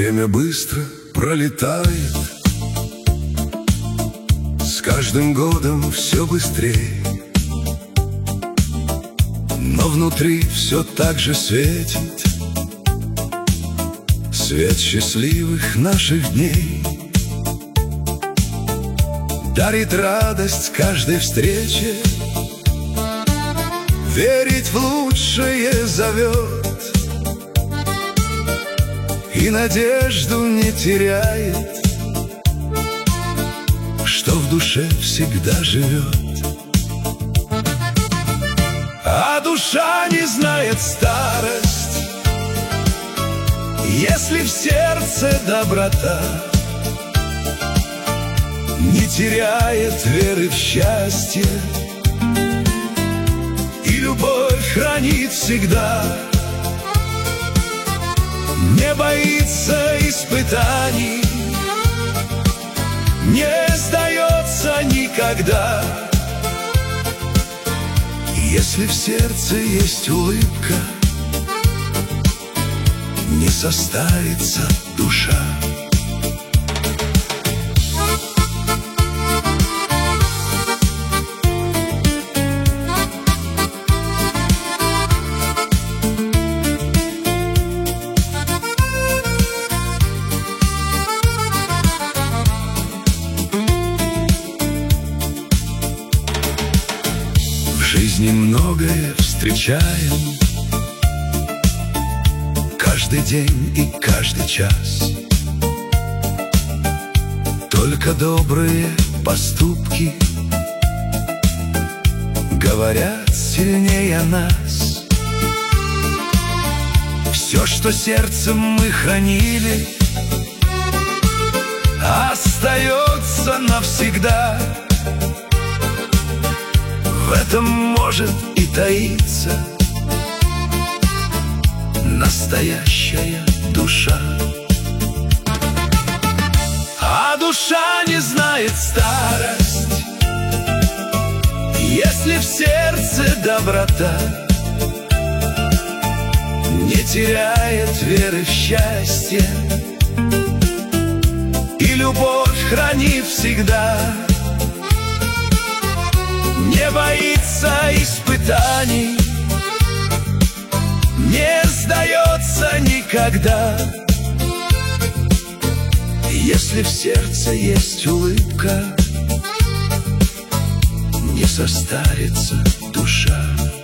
Время быстро пролетает, с каждым годом все быстрее, но внутри все так же светит свет счастливых наших дней. Дарит радость каждой встрече, верить в лучшее зовет и надежду не теряет, что в душе всегда живет. А душа не знает старость, если в сердце доброта, не теряет веры в счастье и любовь хранит всегда. Не боится испытаний, не сдается никогда. Если в сердце есть улыбка, не состарится душа. В жизни многое встречаем, каждый день и каждый час. Только добрые поступки говорят сильнее нас. Все, что сердцем мы хранили, остается навсегда. В этом может и таиться настоящая душа. А душа не знает старость, если в сердце доброта, не теряет веры в счастье и любовь хранит всегда. Не боится испытаний, не сдается никогда. Если в сердце есть улыбка, не состарится душа.